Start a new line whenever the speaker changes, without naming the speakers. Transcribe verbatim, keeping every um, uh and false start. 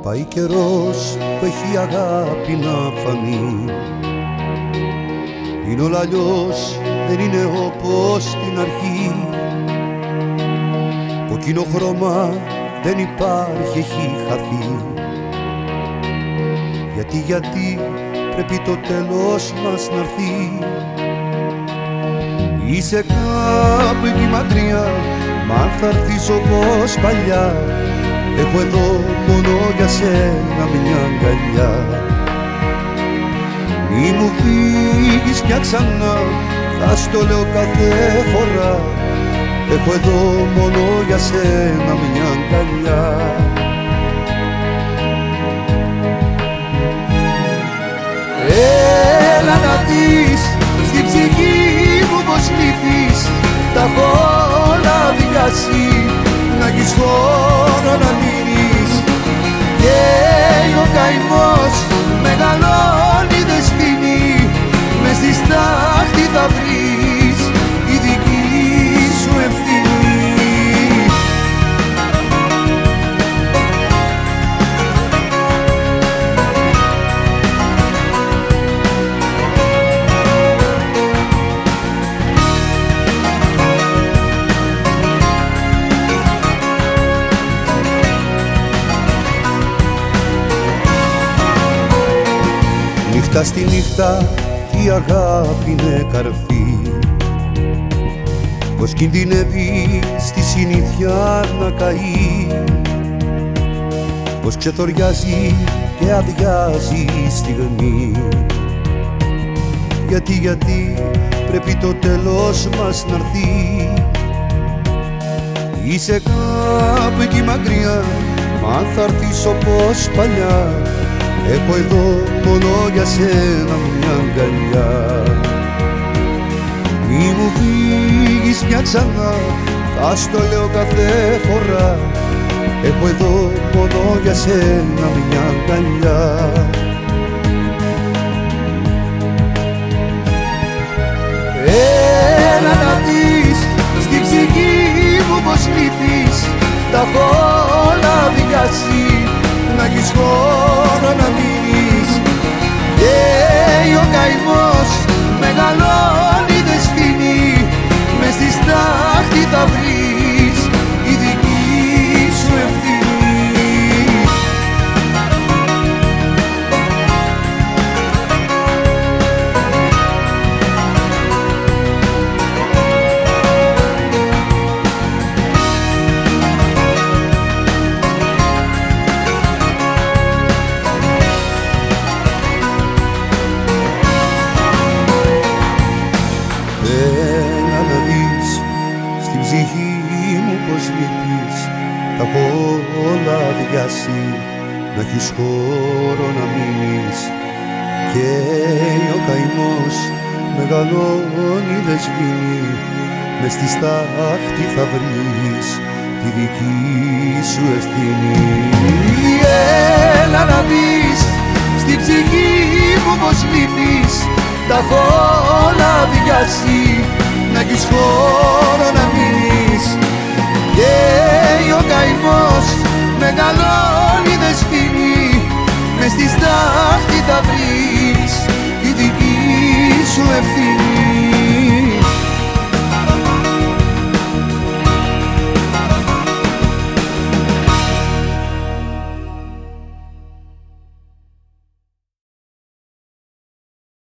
Πάει καιρός που έχει αγάπη να φανεί. Είναι όλα αλλιώς, δεν είναι όπως στην αρχή. Κοκκίνο χρώμα δεν υπάρχει, έχει χαθεί. Γιατί, γιατί πρέπει το τέλος μας να έρθει. Είσαι κάπου εκεί μακριά, μα θα έρθεις όπως παλιά. Έχω εδώ μόνο για σένα μια αγκαλιά. Μη μου φύγεις πια ξανά, θα στο λέω κάθε φορά. Έχω εδώ μόνο για σένα μια αγκαλιά. Έλα να δεις στην ψυχή μου πως λείπεις. Τα έχω όλα διάσει, να έχεις χώρο να μείνεις. Και ο καημός μεγαλώνει, δεν σβήνει. Μες στη στάχτη θα βρεις τη δική σου ευθύνη. Νύχτα στη νύχτα η αγάπη είναι καρφί. Πως κινδυνεύει στη συνήθεια να καεί. Πως ξεθοριάζει και αδειάζει η στιγμή. Γιατί, γιατί πρέπει το τέλος μας να έρθει. Είσαι κάπου εκεί μακριά, μα θα έρθεις όπως παλιά. Έχω εδώ μόνο για σένα μια αγκαλιά. Μη μου φύγεις πια ξανά, θα στο λέω κάθε φορά. Έχω εδώ μόνο για σένα μια αγκαλιά. Έλα να δεις στην ψυχή μου πως λείπεις. Τα έχω όλα διάσει, να έχεις χώρο να μείνεις. Και ο καημός μεγαλώνει, δεν σβήνει. Μες στη στάχτη θα βρεις τη δική σου ευθύνη. Έλα να δεις στην ψυχή μου πως λείπεις. Τα έχω όλα διάσει, να έχεις χώρο να μείνεις. Και ο καημός μεγαλώνει, δεν σβήνει. Μες στη στάχτη θα βρεις τη δική σου ευθύνη. Έλα να δεις στην ψυχή μου πως λείπεις. Τα έχω όλα διάσει, να έχεις χώρο να μείνεις. Και ο καημός μεγαλώνει, δεν σβήνει. Μες στη στάχτη